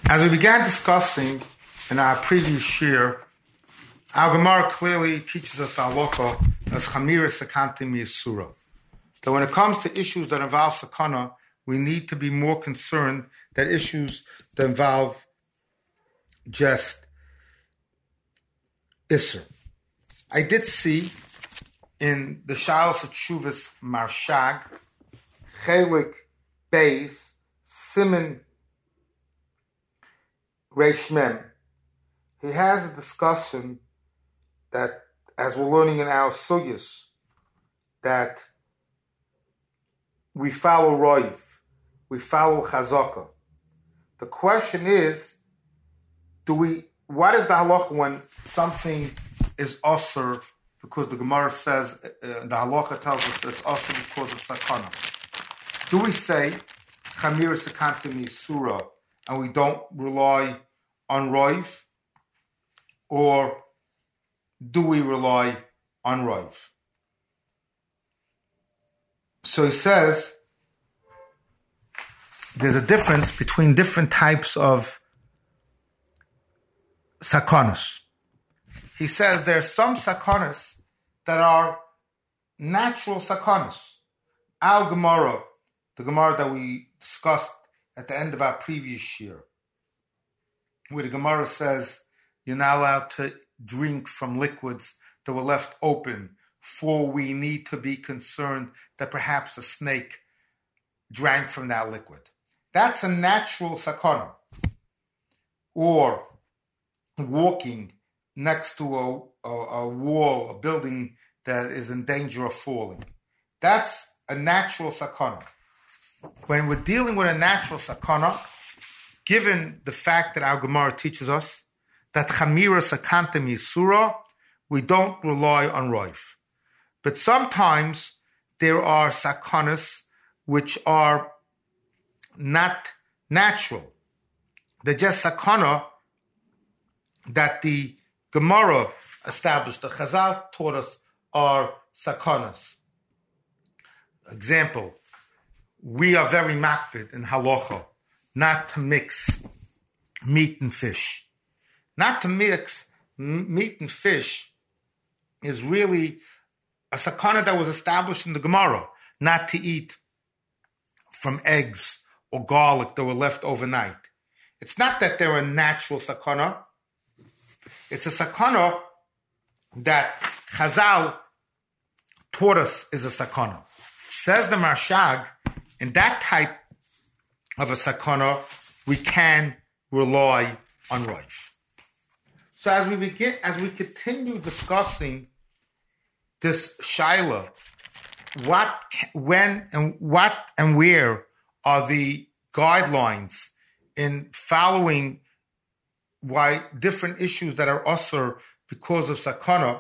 As we began discussing in our previous year, our Gemara clearly teaches us the halacha as chamira sakantim yisura. That when it comes to issues that involve sakana, we need to be more concerned that issues that involve just isser. I did see in the Shalos Tshuvas Marshag, Chelik Beis, Siman Reish Mem, he has a discussion that, as we're learning in our sugyas, that we follow Roiv, we follow Chazaka. The question is, what is the halacha when something is osur because the Gemara says, the halacha tells us it's osur because of sakana? Do we say chamira sakantim yisura and we don't rely on Roiv, or do we rely on Roiv? So he says there's a difference between different types of sakanas. He says there are some sakanas that are natural sakanas. Our Gemara, the Gemara that we discussed at the end of our previous year, where the Gemara says you're not allowed to drink from liquids that were left open, for we need to be concerned that perhaps a snake drank from that liquid. That's a natural sakana. Or walking next to a wall, a building that is in danger of falling. That's a natural sakana. When we're dealing with a natural sakana, given the fact that our Gemara teaches us that chamira sakantim yisura, we don't rely on Roiv. But sometimes there are sakanas which are not natural. They're just sakana that the Gemara established, the Chazal taught us, are sakanas. Example, we are very makpid in halacha not to mix meat and fish. Not to mix meat and fish is really a sakana that was established in the Gemara, not to eat from eggs or garlic that were left overnight. It's not that they're a natural sakana. It's a sakana that Chazal taught us is a sakana. Says the Marshag, in that type of a sakana, we can rely on Roiv. So as we continue discussing this shaila, what, when, and where are the guidelines in following why different issues that are usur because of sakana?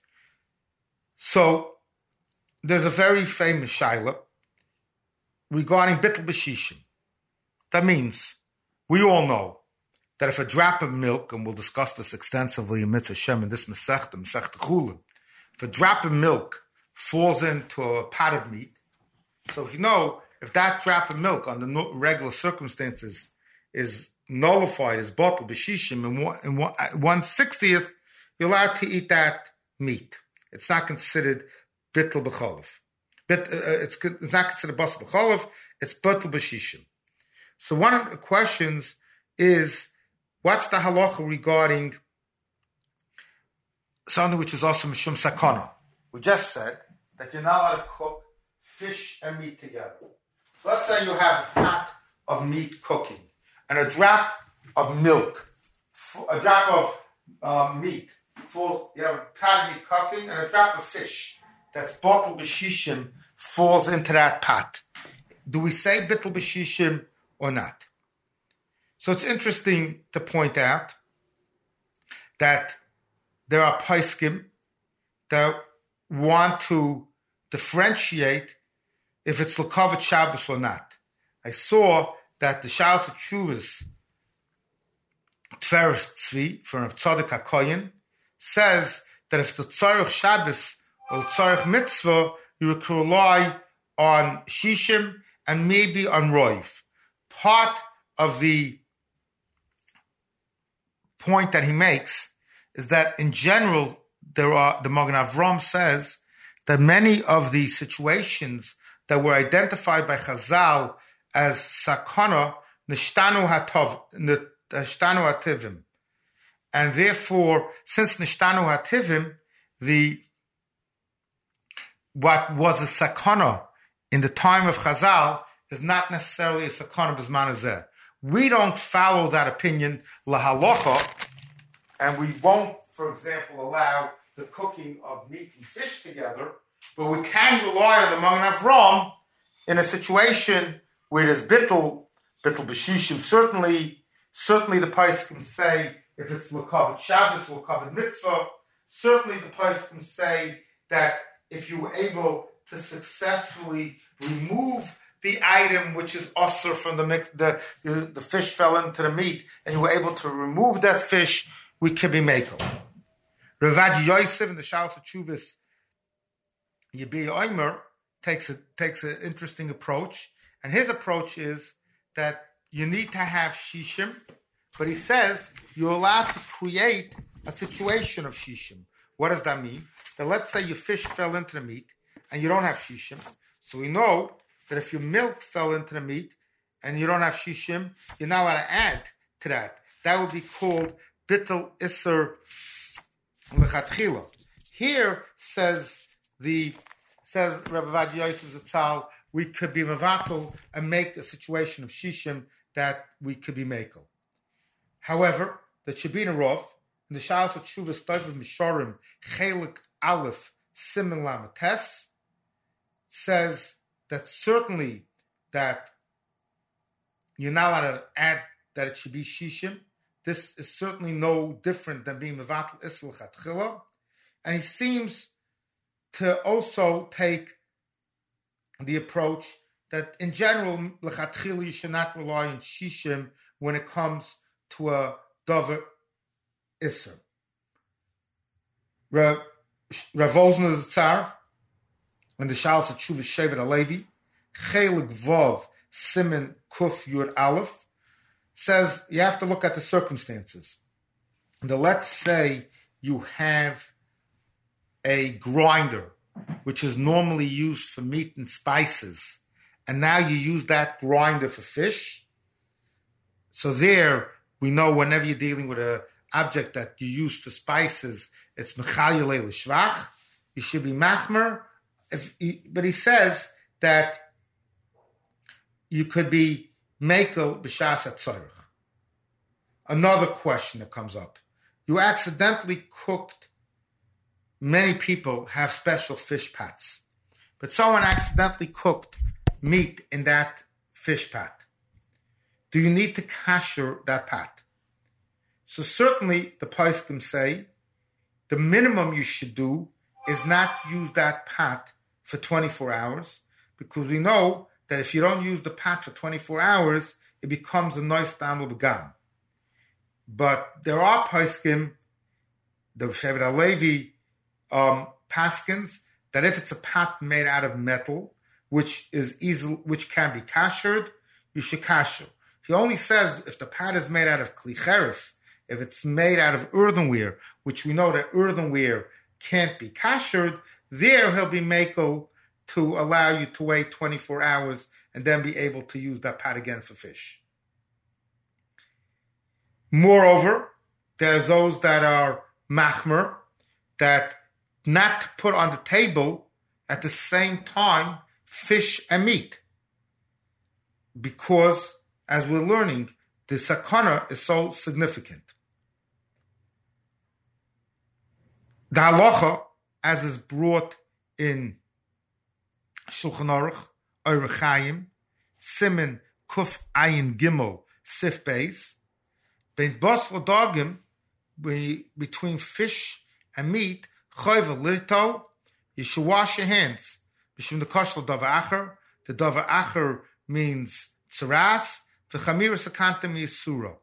So there's a very famous shaila regarding bittul b'shishim. That means we all know that if a drop of milk, and we'll discuss this extensively in Mitzvah Shem in this Masechta Chulin, if a drop of milk falls into a pot of meat, so if that drop of milk under regular circumstances is nullified, is bottled b'shishim in 1/60th, you're allowed to eat that meat. It's not considered bittul b'cholav. It's not considered bas b'cholav. It's bittul b'shishim. So one of the questions is, what's the halacha regarding something which is also mishum sakana? We just said that you're not allowed to cook fish and meat together. So let's say you have a pot of meat cooking and a drop of milk, a drop of meat. You have a pot of meat cooking and a drop of fish that's bottled b'shishim falls into that pot. Do we say bittul b'shishim or not? So it's interesting to point out that there are poskim that want to differentiate if it's l'kavet Shabbos or not. I saw that the Shalos Tshuvas Tferes Tzvi from Tzadik HaKoyin says that if the tzarich Shabbos or tzarich Mitzvah, you can rely on Shishim and maybe on Roiv. Part of the point that he makes is that in general, the Magen Avram says that many of the situations that were identified by Chazal as sakana nishtanu hativim, and therefore, since nishtanu hativim, what was a sakana in the time of Chazal is not necessarily a sakana b'zman hazeh. We don't follow that opinion lahalacha, and we won't, for example, allow the cooking of meat and fish together, but we can rely on the Magen Avram in a situation where there's bittul b'shishim. Certainly the place can say if it's l'kavod Shabbos, l'kavod mitzvah. Certainly the place can say that if you were able to successfully remove the item which is usher from the fish fell into the meat, and you were able to remove that fish, we could be makel. Ravad Yosef in the Shalos HaTshuvos Yebiya Omer takes an interesting approach, and his approach is that you need to have shishim, but he says you're allowed to create a situation of shishim. What does that mean? That let's say your fish fell into the meat and you don't have shishim, so we know that if your milk fell into the meat and you don't have shishim, you're not allowed to add to that. That would be called bittul iser lechatchila. Here says Rabbi Ovadia Yosef Zatzal, we could be mevatel and make a situation of shishim that we could be makel. However, the Shebina Rov in the Shalos HaTshuvos Toiv Mishorim Chelik Aleph Siman Lamed Tes says that certainly that you're not allowed to add that it should be shishim. This is certainly no different than being mevatel isel chatchila, and he seems to also take the approach that in general lechatchila you should not rely on shishim when it comes to a dover iser. Rav Wosner Zatzar in the Shalos HaTshuvos Shevet HaLevi Chelik Vov Siman Kuf Yud Aleph says you have to look at the circumstances. Let's say you have a grinder, which is normally used for meat and spices, and now you use that grinder for fish. So there, we know whenever you're dealing with an object that you use for spices, it's mechalilei l'shvach. You should be machmer. But he says that you could be mekel b'shas hatzorich. Another question that comes up. You accidentally cooked, many people have special fish pots, but someone accidentally cooked meat in that fish pot. Do you need to kasher that pot? So certainly the poskim say the minimum you should do is not use that pot for 24 hours, because we know that if you don't use the pot for 24 hours, it becomes a nice damel begam. But there are poskim, the Shevet HaLevi paskins, that if it's a pot made out of metal, which can be kashered, you should kasher. He only says if the pot is made out of klicheres, if it's made out of earthenware, which we know that earthenware can't be kashered, there he'll be makel to allow you to wait 24 hours and then be able to use that pot again for fish. Moreover, there's those that are machmer, that not put on the table at the same time fish and meat, because, as we're learning, the sakana is so significant. The halacha, as is brought in Shulchan Aruch, Orach Chaim, Siman Kuf Ayin Gimel Sif Beis, Ben Bosla Dogim, between fish and meat, Chayva Lito, you should wash your hands. B'shum the Koshel Davar Acher, the Davar Acher means tzaras, the Chamira Sakantam Yisura.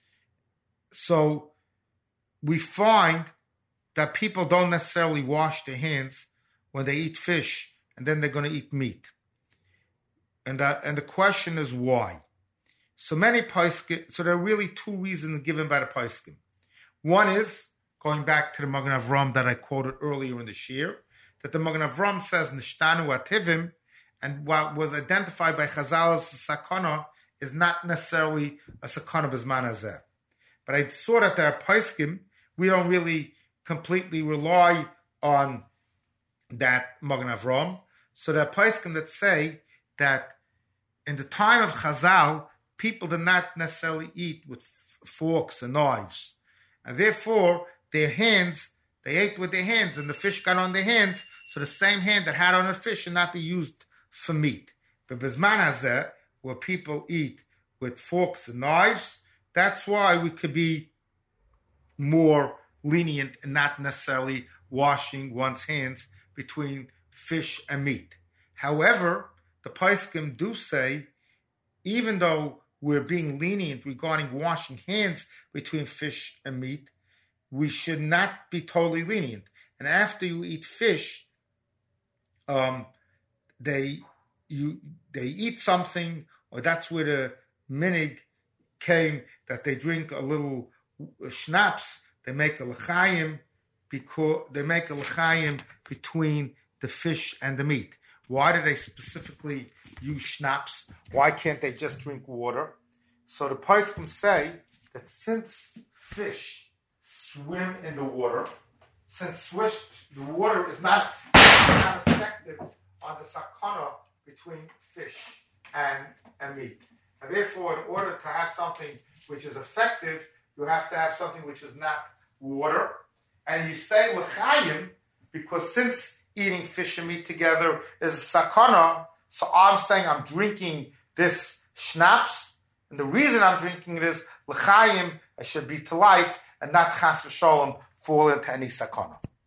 So we find that people don't necessarily wash their hands when they eat fish, and then they're going to eat meat. And the question is why. So there are really two reasons given by the poskim. One is, going back to the Magen Avram that I quoted earlier in the shir, that the Magen Avram says, Nishtanu ativim, and what was identified by Chazal as sakana is not necessarily a sakana b'zman hazeh. But I saw that there are poskim, we don't really completely rely on that Magen Avram. So there are poskim that say that in the time of Chazal, people did not necessarily eat with forks and knives. And therefore, their hands, they ate with their hands, and the fish got on their hands, so the same hand that had on the fish should not be used for meat. But Bizman Hazeh, where people eat with forks and knives, that's why we could be more lenient and not necessarily washing one's hands between fish and meat. However, the poskim do say, even though we're being lenient regarding washing hands between fish and meat, we should not be totally lenient. And after you eat fish, they eat something, or that's where the minig came, that they drink a little schnapps. They make a l'chaim between the fish and the meat. Why do they specifically use schnapps? Why can't they just drink water? So the poskim say that since fish swim in the water, the water is not effective on the sakana between fish and meat. And therefore, in order to have something which is effective, you have to have something which is not water. And you say l'chaim, because since eating fish and meat together is a sakana, so I'm saying I'm drinking this schnapps, and the reason I'm drinking it is l'chaim, I should be to life, and not chas v'sholem fall into any sakana.